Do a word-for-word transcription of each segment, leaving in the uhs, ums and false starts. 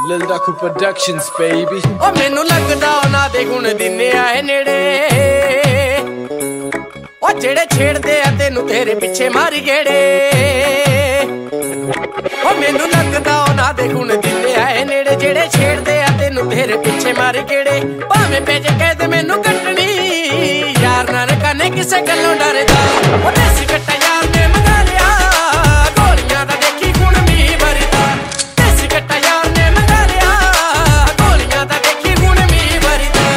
Lil Daku Productions, baby. ओ मैनू लगदा ना दे गुण दिने आए नेड़े ओ जेड़े छेड़दे आ तेनू तेरे पिछे मारी गेड़े ओ मैनू लगदा ना दे गुण दिने आए नेड़े जेड़े छेड़दे आ तेनू तेरे पिछे मारी गेड़े भावें पेज कैद मैनू कटनी यार ना रकाने किसे गल्लों डरदा ओ देसी कट्टा यार ने मंगा लिया गोलियां दा देखी गुण मी भरदा देसी कट्टा यार ने मंगा लिया गोलियां दा देखी गुण मी भरदा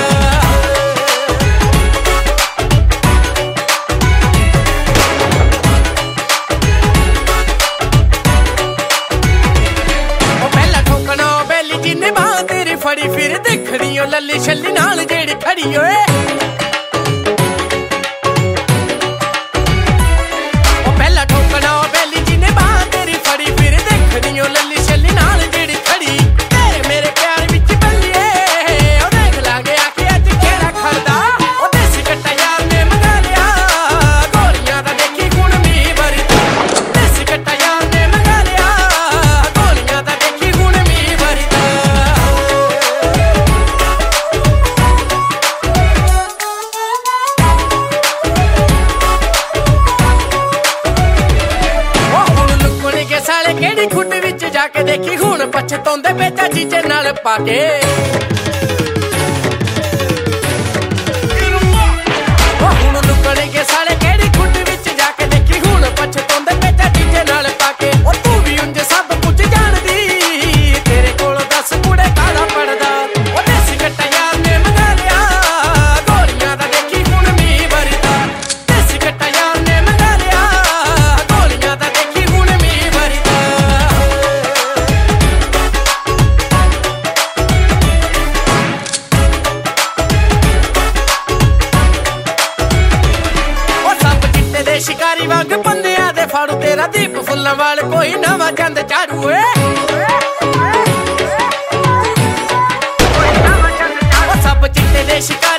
ओ पहला ठोकना बेली जिन्ने बां तेरी फड़ी फिर देखनी ओ लल्ली छल्ली नाल जेड़ी खड़ी ओए साले केड़ी खुट विच जाके देखी हुण पछतौंदे बेटा जीजे नाल पाके हुण लुकण के साले केड़ी खुट विच जाके देखी हुण पछतौंदे बेटा जीजे नाल पाके ओ तू भी उंज सब कुछ जानदी तेरे कोल दस कुड़े काला पड़दा ओ देसी कट्टा यार ने मंगा लिया गोलियां दा देखी हुण मी भरदा देसी कट्टा यार ने मंगा लिया गोलियां दा देखी हुण मी भरदा शिकारी वांग बंदियां दे फाड़ू तेरा दीप फुल्लां वाल कोई नवा चंद चारू ए सब चिट्टे दे शिकारी